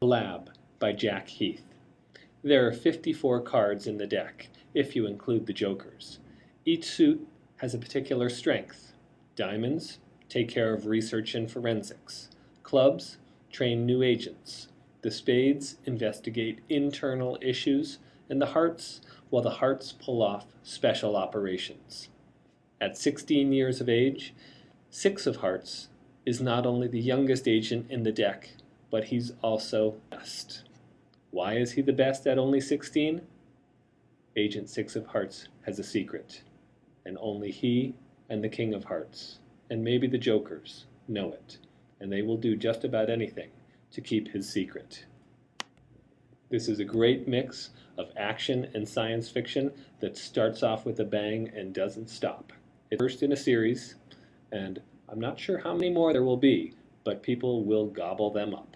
Blab by Jack Heath. There are 54 cards in the deck, if you include the jokers. Each suit has a particular strength. Diamonds take care of research and forensics. Clubs train new agents. The spades investigate internal issues, and the hearts pull off special operations. At 16 years of age, 6 of hearts is not only the youngest agent in the deck, but he's also best. Why is he the best at only 16? Agent 6 of hearts has a secret, and only he and the King of Hearts, and maybe the jokers, know it, and they will do just about anything to keep his secret. This is a great mix of action and science fiction that starts off with a bang and doesn't stop. It's first in a series, and I'm not sure how many more there will be, but people will gobble them up.